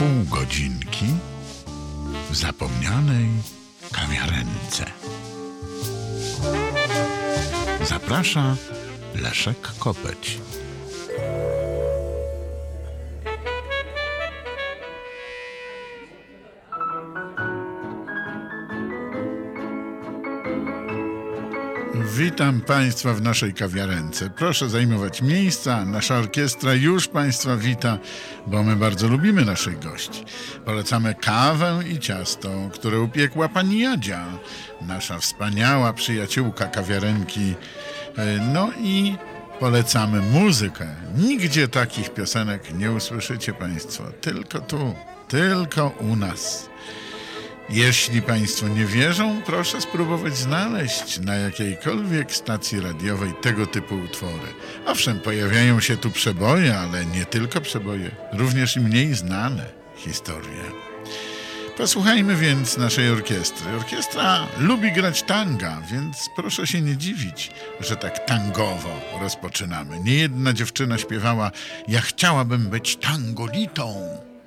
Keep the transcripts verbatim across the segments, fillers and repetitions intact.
Pół godzinki w zapomnianej kawiarence. Zaprasza Leszek Kopeć. Witam Państwa w naszej kawiarence. Proszę zajmować miejsca. Nasza orkiestra już Państwa wita, bo my bardzo lubimy naszych gości. Polecamy kawę i ciasto, które upiekła pani Jadzia, nasza wspaniała przyjaciółka kawiarenki. No i polecamy muzykę. Nigdzie takich piosenek nie usłyszycie Państwo. Tylko tu, tylko u nas. Jeśli Państwo nie wierzą, proszę spróbować znaleźć na jakiejkolwiek stacji radiowej tego typu utwory. Owszem, pojawiają się tu przeboje, ale nie tylko przeboje, również i mniej znane historie. Posłuchajmy więc naszej orkiestry. Orkiestra lubi grać tanga, więc proszę się nie dziwić, że tak tangowo rozpoczynamy. Niejedna dziewczyna śpiewała: ja chciałabym być tangolitą.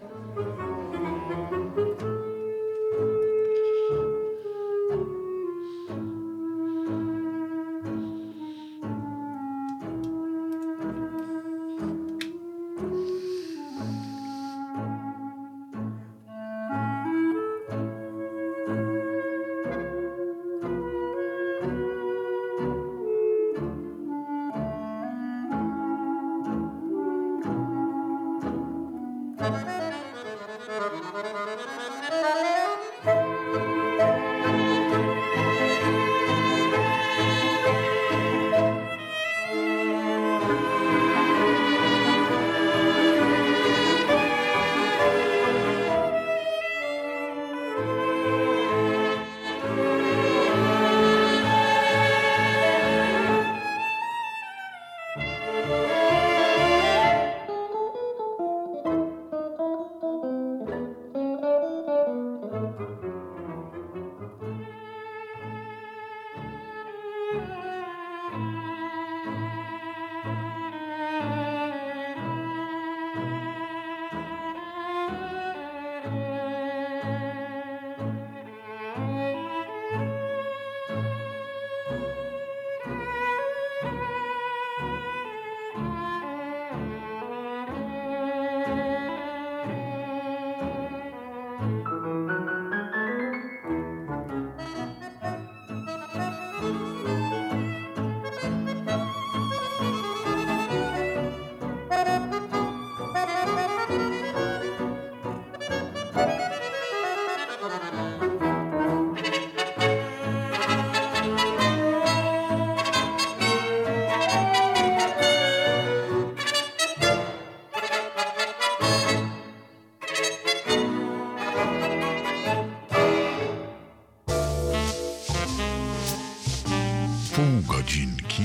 Pół godzinki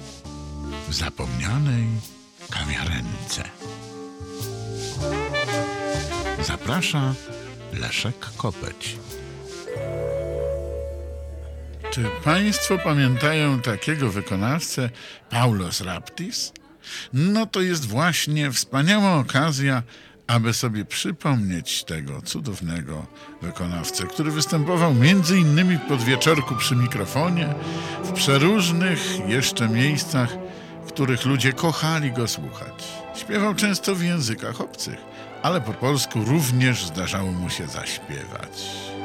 w zapomnianej kawiarence. Zaprasza Leszek Kopeć. Czy Państwo pamiętają takiego wykonawcę Paulos Raptis? No to jest właśnie wspaniała okazja, aby sobie przypomnieć tego cudownego wykonawcę, który występował między innymi w Podwieczorku przy mikrofonie, w przeróżnych jeszcze miejscach, w których ludzie kochali go słuchać. Śpiewał często w językach obcych, ale po polsku również zdarzało mu się zaśpiewać.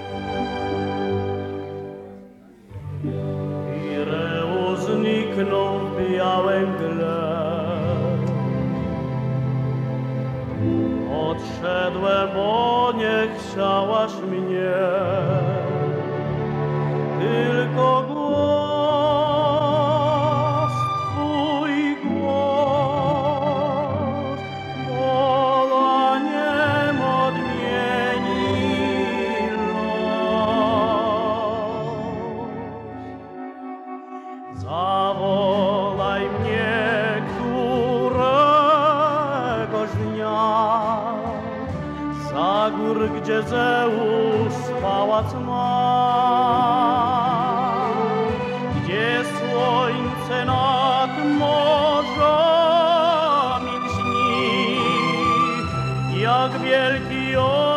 Ireo zniknął w białej mgle. Odszedłem, bo nie chciałaś mnie, tylko głos, twój głos, wołaniem odmieni los. Zawołaj mnie któregoś dnia za gór, gdzie Zeus pałac ma, gdzie słońce nad morzami lśni, jak wielki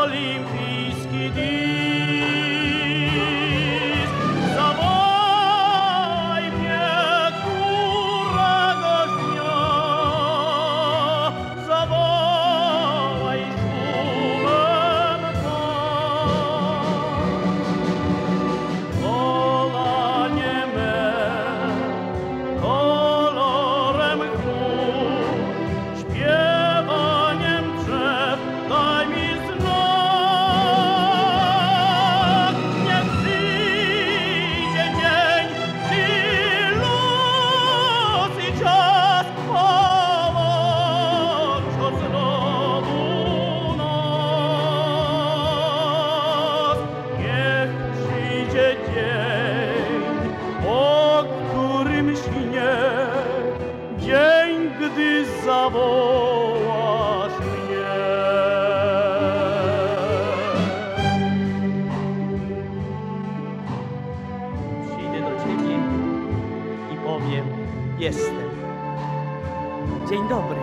dobry.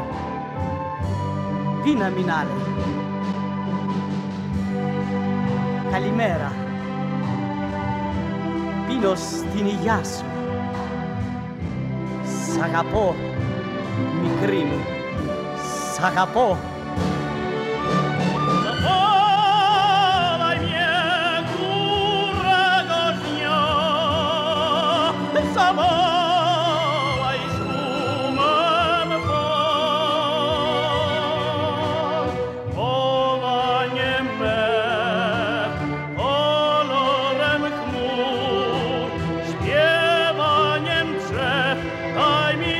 Wina mi nalej. Kalimera. Vino stiniasu. Sagapo. Mi krymu. Sagapo. Zawołaj mnie którego dnia. Zawołaj szumem fal. Wołanie me kolorem chmur, śpiewaniem drzew daj mi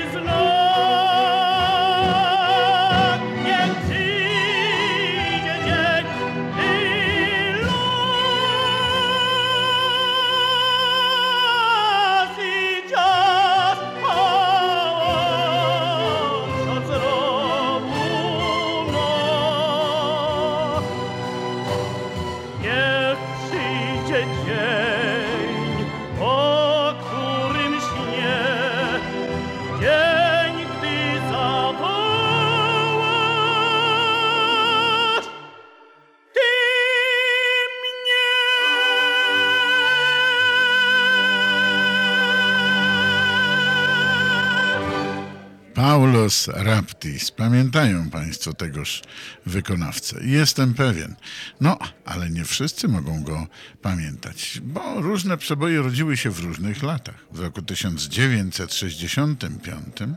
znak. Niech przyjdzie dzień i los i czas połącząc równo. Niech przyjdzie dzień, o którym śnie, dzień, gdy zawołasz ty mnie. Paulos Raptis. Pamiętają Państwo tegoż wykonawcę. Jestem pewien. No, ale nie wszyscy mogą go pamiętać, bo różne przeboje rodziły się w różnych latach. W roku tysiąc dziewięćset sześćdziesiątym piątym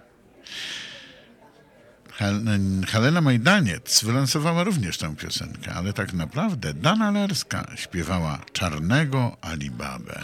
Hel- Helena Majdaniec wylansowała również tę piosenkę, ale tak naprawdę Dana Lerska śpiewała Czarnego Alibabę.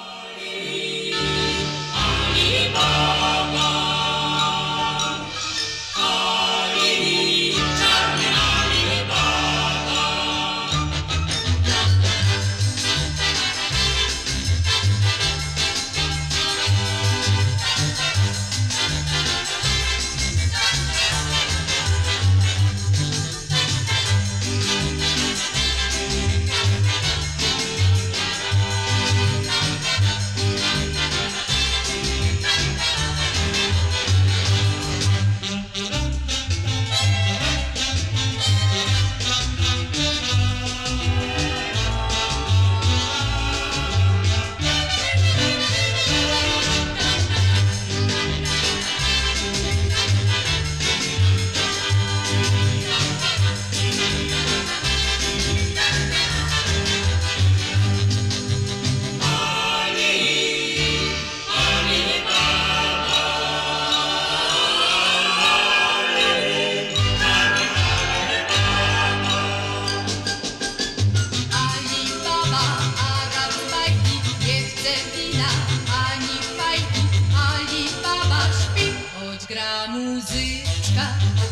Gra muzyczka.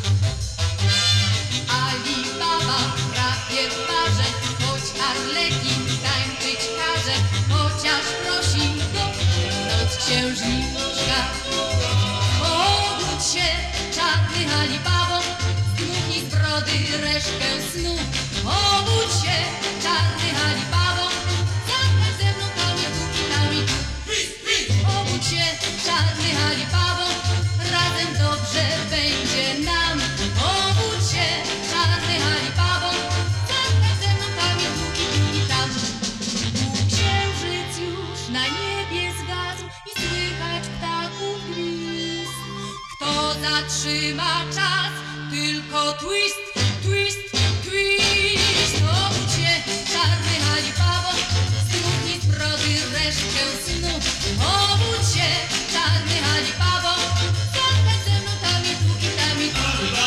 Alibaba chrapie w barze, choć Arlekin tańczyć każe, chociaż prosi go noc księżniczka. Obudź się, czarny Alibabo, zdmuchnij z brody resztkę snu. Obudź się, czarny Alibabo, zagraj ze mną tam i tu i tam i tu. Obudź się, czarny Alibabo, razem dobrze będzie nam. Obudź się, czarny Alibabo, zagraj ze mną tam i tu i tu i tam. Księżyc już na niebie zgasł i słychać ptaków gwiazd. Kto zatrzyma czas? Tylko twist, twist, twist. Obudź się, czarny Alibabo, zdmuchnij z brody resztkę snu. Obudź się, czarny Alibabo, zagraj ze mną tam i tu i tam i tu.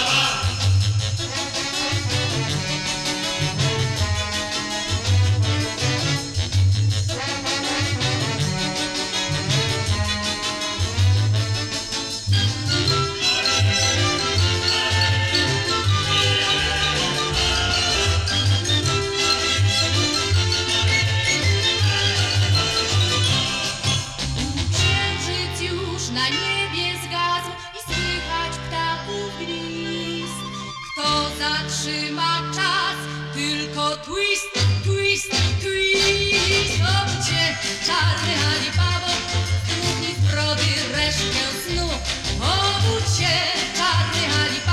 Księżyc już na niebie zgasł i słychać ptaków gwiazd. Kto zatrzyma czas? Tylko twist, twist, twist. Obudź się, czarny Alibabo, zdmuchnij z brody resztkę snu. Obudź się, czarny Alibabo.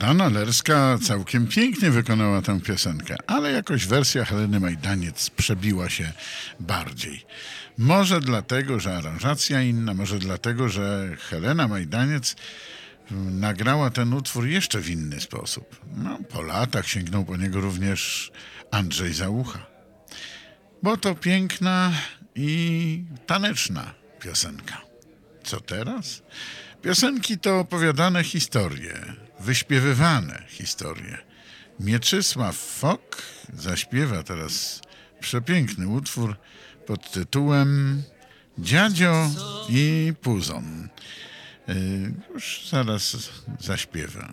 Bogdana Lerska całkiem pięknie wykonała tę piosenkę, ale jakoś wersja Heleny Majdaniec przebiła się bardziej. Może dlatego, że aranżacja inna, może dlatego, że Helena Majdaniec nagrała ten utwór jeszcze w inny sposób. No, po latach sięgnął po niego również Andrzej Załucha. Bo to piękna i taneczna piosenka. Co teraz? Piosenki to opowiadane historie, wyśpiewywane historie. Mieczysław Fok zaśpiewa teraz przepiękny utwór pod tytułem Dziadzio i Puzon. Yy, już zaraz zaśpiewa.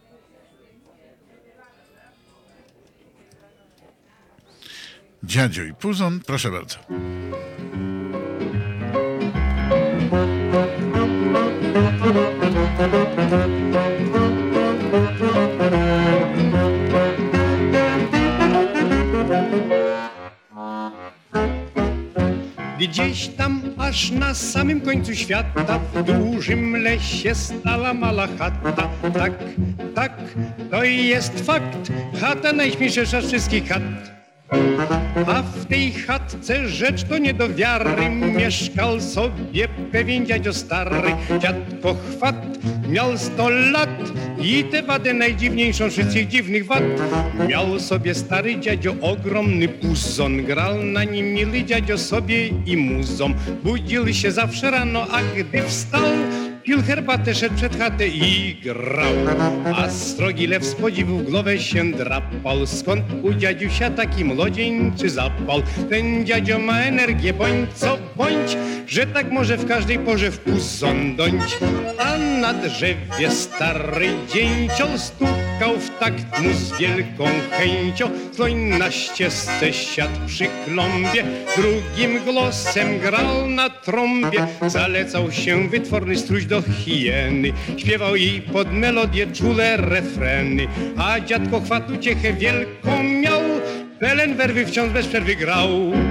Dziadzio i Puzon, proszę bardzo. Gdzieś tam aż na samym końcu świata w dużym lesie stała mała chata. Tak, tak, to jest fakt, chata najśmieszniejsza z wszystkich chat. A w tej chatce rzecz to nie do wiary, mieszkał sobie pewien dziadzio stary. Dziadko Chwat miał sto lat i te wady najdziwniejszą z wszystkich dziwnych wad. Miał sobie stary dziadzio ogromny puzon, grał na nim miły dziadzio sobie i muzą. Budził się zawsze rano, a gdy wstał, pił herbatę, szedł przed chatę i grał. A srogi lew z podziwu w głowę się drapał. Skąd u dziadziusia taki młodzieńczy zapał? Ten dziadzio ma energię, bądź co bądź, że tak może w każdej porze w puzon dąć. A na drzewie stary dzięcioł stukał w takt mu z wielką chęcią. Słoń na ścieżce siadł przy klombie, drugim głosem grał na trąbie. Zalecał się wytworny strój do hieny, śpiewał jej pod melodię czule refreny. A dziadko Chwat uciechę wielką miał, pełen werwy wciąż bez przerwy grał.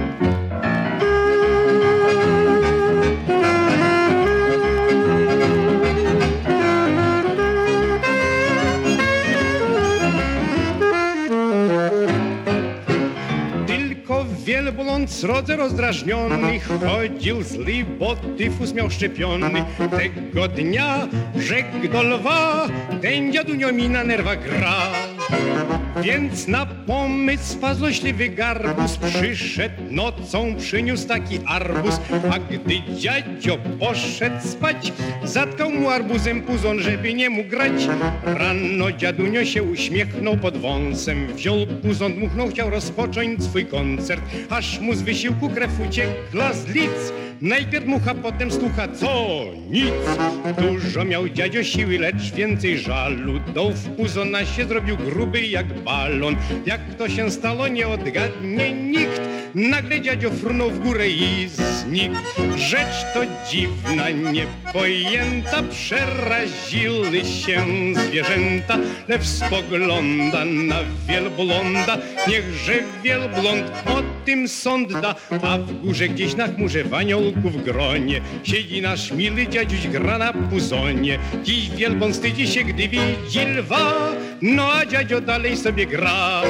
Wielbłąd srodze rozdrażniony chodził zły, bo tyfus miał szczepiony. Tego dnia rzekł do lwa, ten dziadunio mi na nerwach gra. Więc na pomysł złośliwy garbus przyszedł nocą, przyniósł taki arbuz. A gdy dziadzio poszedł spać, zatkał mu arbuzem puzon, żeby nie mógł grać. Rano dziadunio się uśmiechnął pod wąsem, wziął puzon, dmuchnął, chciał rozpocząć swój koncert. Aż mu z wysiłku krew uciekła z lic. Najpierw mucha, potem słucha, co nic. Dużo miał dziadzio siły, lecz więcej żalu. Dął w puzona się zrobił gruby jak balon. Jak to się stało, nie odgadnie nikt. Nagle dziadzio frunął w górę i znikł. Rzecz to dziwna, niepojęta, przeraziły się zwierzęta. Lew spogląda na wielbląda, niechże wielbląd o tym sąd da. A w górze gdzieś na chmurze w aniołków gronie siedzi nasz miły dziadziuś, gra na puzonie. Dziś wielbłąd wstydzi się, gdy widzi lwa, no a dziadzio dalej sobie gra.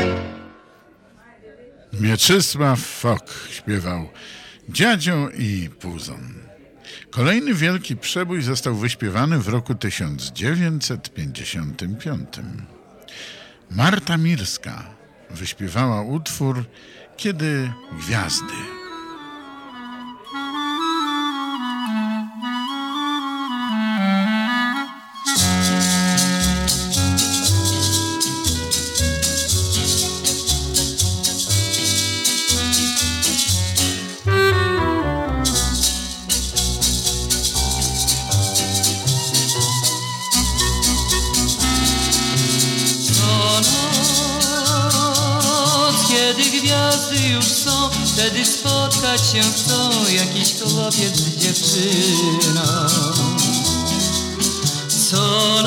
Mieczysław Fok śpiewał Dziadzio i Puzon. Kolejny wielki przebój został wyśpiewany w roku tysiąc dziewięćset pięćdziesiątym piątym. Marta Mirska wyśpiewała utwór Kiedy gwiazdy. Wtedy spotkać się chcą jakiś chłopiec z dziewczyną. Co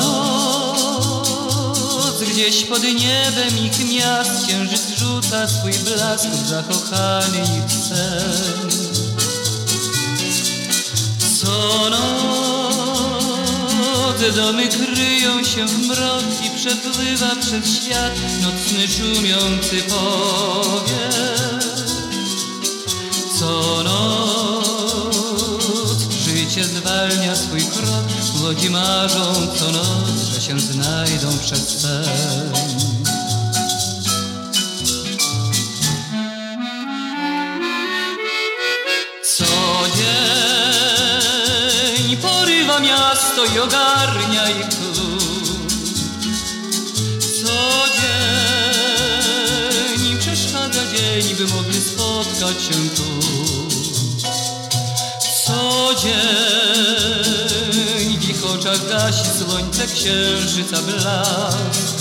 noc gdzieś pod niebem ich miast księżyc rzuca swój blask w zakochany ich sen. Co noc Te domy kryją się w mrok i przepływa przez świat nocny szumiący powiat. Co noc życie zwalnia swój krok, młodzi marzą co noc, że się znajdą przez sen. Co dzień porywa miasto i ogarnia ich klucz. Co dzień przeszkadza dzień, by mogli spotkać się tu. Co dzień w ich oczach gasi słońce księżyca blask.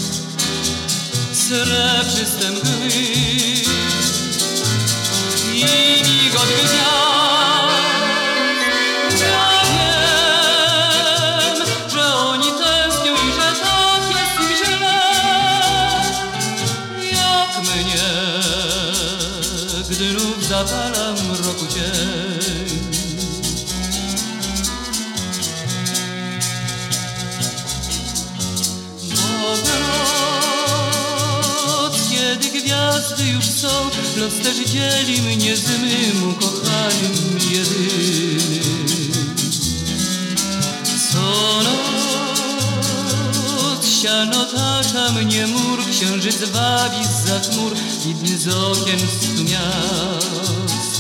Srebrzyste mgły i migot gwiazd. Ja wiem, że oni tęsknią i że tak jest im źle, jak mnie, gdy znów zapala mroku dzień. Bo w noc, kiedy gwiazdy już są, los też dzieli mnie z mym ukochanym jedynym. Co noc siano otacza mnie mur, księżyc wabi zza chmur, widny z okien stu miast.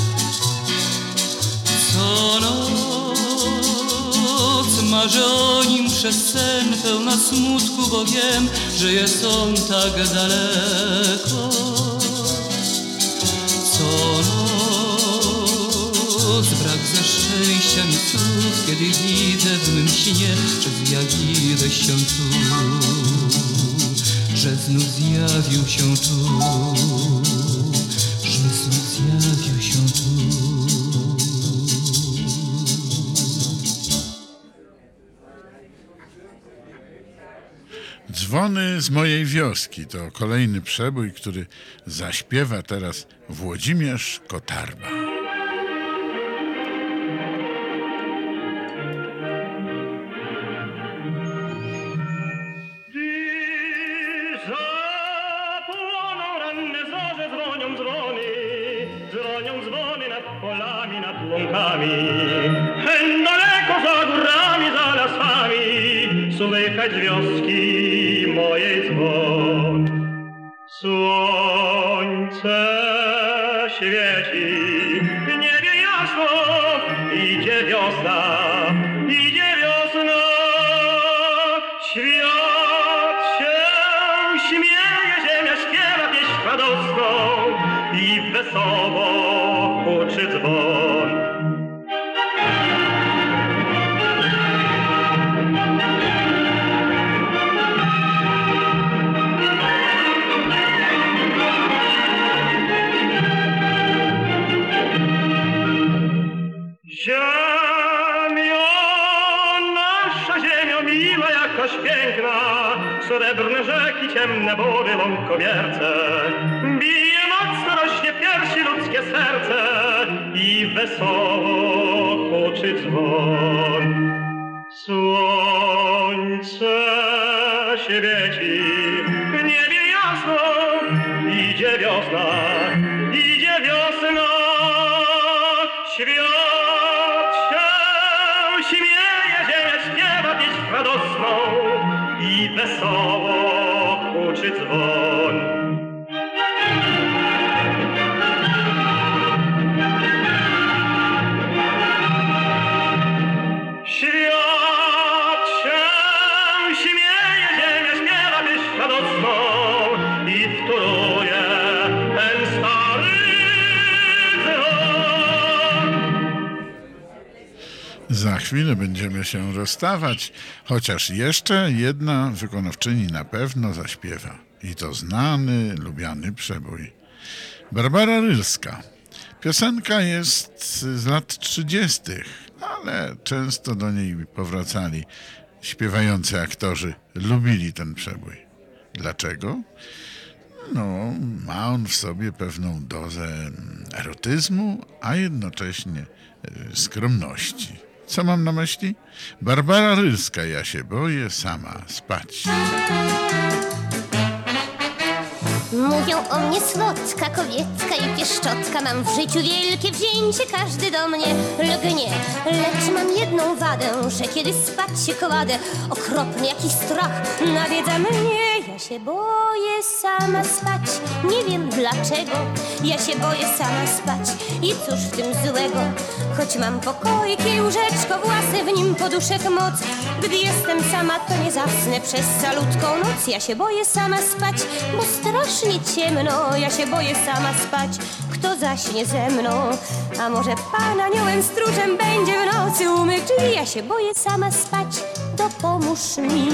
Co noc marzę o nim przez sen, pełna smutku, bo wiem, że jest on tak daleko. Co noc brak ze szczęścia mi słów, kiedy widzę w mym śnie, że zjawiłeś się tu, że znów zjawił się tu, że znów zjawił się tu. Dzwony z mojej wioski to kolejny przebój, który zaśpiewa teraz Włodzimierz Kotarba. Zapłoną ranne zorze, dzwonią dzwony, dzwonią dzwony nad polami, nad łąkami. Hen daleko za górami, za lasami, słychać z wioski mojej dzwon. Słońce świeci, w niebie jasno, idzie wiosna, idzie wiosna. Świat się śmieje, ziemia śpiewa pieśń radosną i wesoło huczy dzwon. Ziemio, nasza ziemio miła, jakaś piękna, srebrne rzeki, ciemne wody, łąkowierce. Bije mocno, rośnie w piersi ludzkie serce i wesoło huczy dzwon. Słońce świeci, w niebie jasno, idzie wiosna, idzie wiosna. Świat się śmieje, ziemia śpiewa pieśń radosną i wesoło huczy dzwon. Świat się śmieje, ziemia śpiewa pieśń radosną i wtóruje ten stary dzwon. Za chwilę będziemy się rozstawać, chociaż jeszcze jedna wykonawczyni na pewno zaśpiewa. I to znany, lubiany przebój. Barbara Rylska. Piosenka jest z lat trzydziestych, ale często do niej powracali śpiewający aktorzy. Lubili ten przebój. Dlaczego? No, ma on w sobie pewną dozę erotyzmu, a jednocześnie skromności. Co mam na myśli? Barbara Rylska, ja się boję sama spać. Mówią o mnie słodka, kobiecka i pieszczotka. Mam w życiu wielkie wzięcie, każdy do mnie lgnie. Lecz mam jedną wadę, że kiedy spać się kładę, okropny jakiś strach nawiedza mnie. Ja się boję sama spać, nie wiem dlaczego. Ja się boję sama spać i cóż w tym złego? Choć mam pokoik i łóżeczko własne, w nim poduszek moc. Gdy jestem sama, to nie zasnę przez calutką noc. Ja się boję sama spać, bo strasznie ciemno. Ja się boję sama spać, kto zaśnie ze mną? A może pan aniołem stróżem będzie w nocy umyć drzwi? Ja się boję sama spać, dopomóż mi.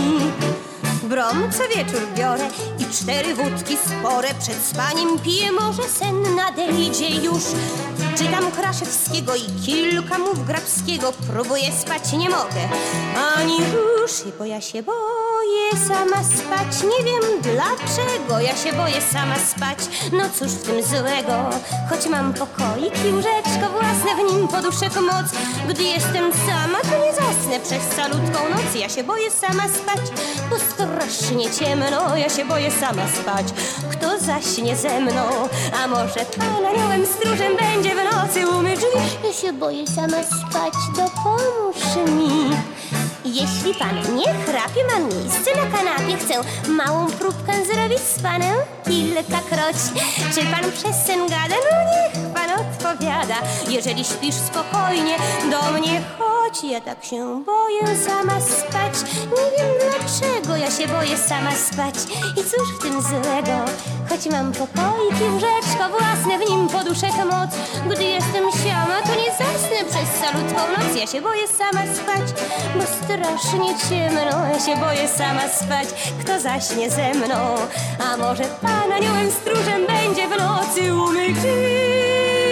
Brom co wieczór biorę i cztery wódki spore. Przed spaniem piję, może sen nadejdzie już. Czytam Kraszewskiego i kilka mów Grabskiego. Próbuję spać, nie mogę ani ruszy, bo ja się boję sama spać. Nie wiem dlaczego, ja się boję sama spać. No cóż w tym złego? Choć mam pokoik i łóżeczko własne, w nim poduszek moc. Gdy jestem sama, to nie zasnę przez calutką noc. Ja się boję sama spać, bo strasznie ciemno. Ja się boję sama spać, kto zaśnie ze mną? A może pan aniołem stróżem będzie w nocy umyć drzwi? Ja się boję sama spać, dopomóż mi. Jeśli pan nie chrapie, mam miejsce na kanapie. Chcę małą próbkę zrobić z panem kilkakroć. Czy pan przez sen gada? No niech pan odpowiada. Jeżeli śpisz spokojnie, do mnie chodź. Ja tak się boję sama spać. Nie wiem dlaczego, ja się boję sama spać. I cóż w tym złego? Choć mam pokoik i łóżeczko własne, w nim poduszek moc. Gdy jestem sama, to nie zasnę przez calutką noc. Ja się boję sama spać, bo strasznie ciemno. Ja się boję sama spać, kto zaśnie ze mną? A może pan aniołem stróżem będzie w nocy umyć drzwi?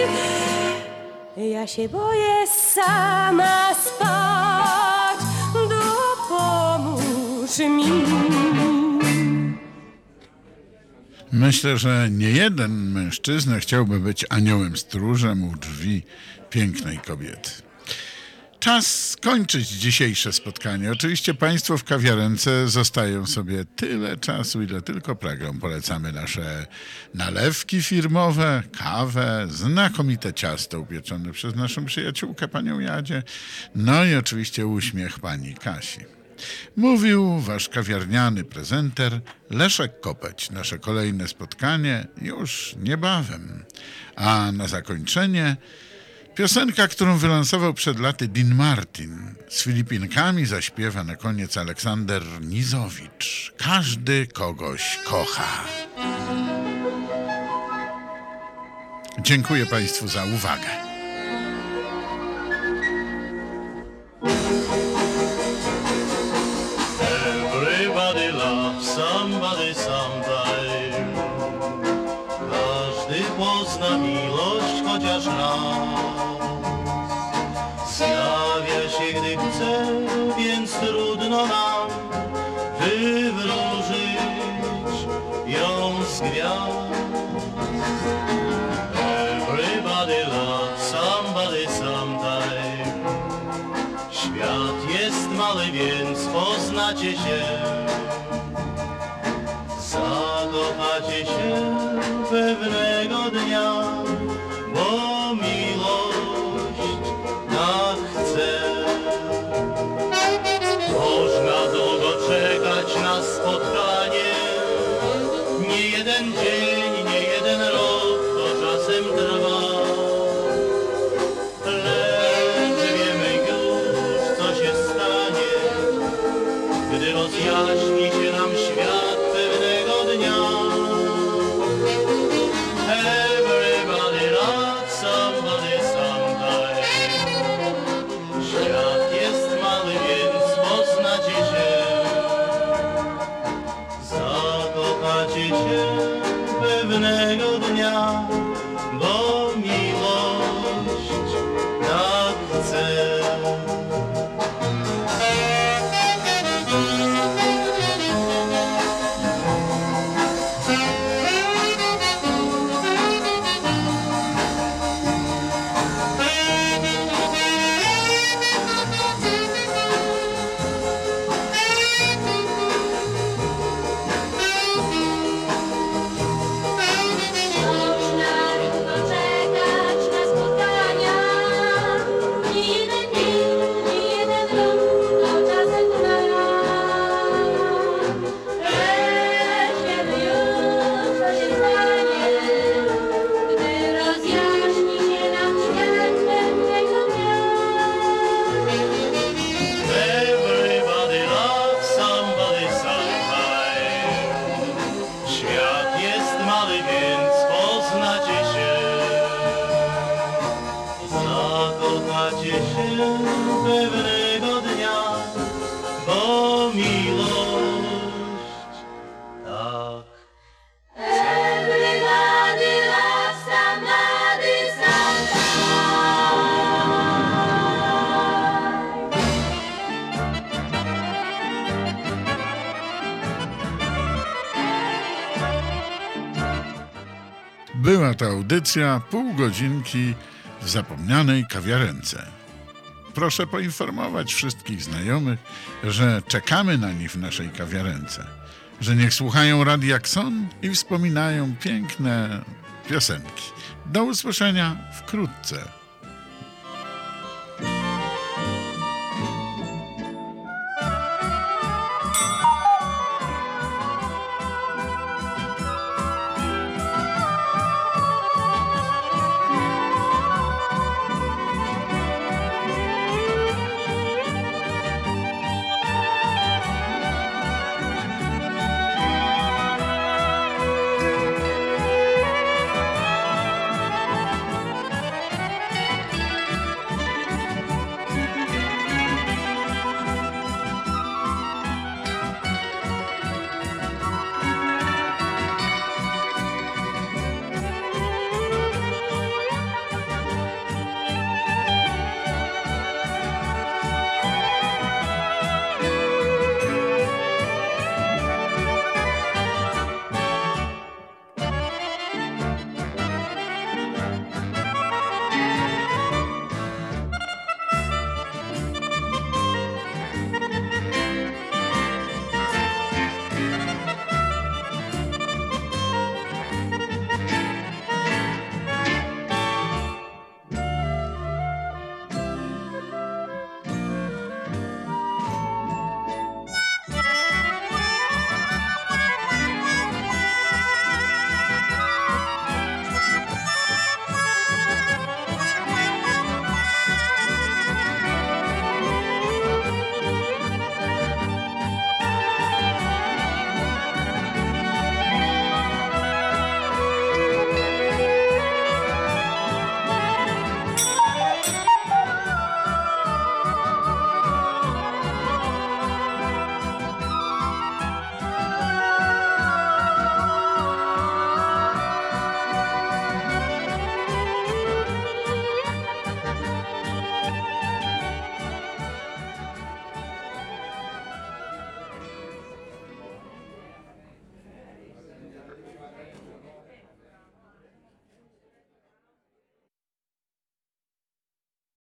Ja się boję sama spać, dopomóż mi. Myślę, że nie jeden mężczyzna chciałby być aniołem stróżem u drzwi pięknej kobiety. Czas skończyć dzisiejsze spotkanie. Oczywiście państwo w kawiarence zostają sobie tyle czasu, ile tylko pragną. Polecamy nasze nalewki firmowe, kawę, znakomite ciasto upieczone przez naszą przyjaciółkę, panią Jadzie, no i oczywiście uśmiech pani Kasi. Mówił wasz kawiarniany prezenter Leszek Kopeć. Nasze kolejne spotkanie już niebawem. A na zakończenie piosenka, którą wylansował przed laty Dean Martin. Z Filipinkami zaśpiewa na koniec Aleksander Nizowicz. Każdy kogoś kocha. Dziękuję państwu za uwagę. Everybody loves somebody sometime. Każdy pozna miłość chociaż raz. Zjawia się gdy chce, więc trudno nam wywróżyć ją z gwiazd. Everybody loves somebody sometime. Świat jest mały, więc poznacie się. Zakochacie się pewnego dnia, bo miłość tak chce. Można długo czekać na spotkanie. Nie jeden dzień, nie jeden rok to czasem trwa. Lecz wiemy już, co się stanie, gdy rozjaśni się nam świat pewnego dnia. Everybody loves somebody sometime. Świat jest mały, więc poznacie się. Zakochacie się pewnego dnia, bo miłość tak chce. pewnego dnia, bo miłość tak. Everybody loves somebody sometime. Była to audycja pół godzinki w zapomnianej kawiarence. Proszę poinformować wszystkich znajomych, że czekamy na nich w naszej kawiarence, że niech słuchają Radia Kson i wspominają piękne piosenki. Do usłyszenia wkrótce.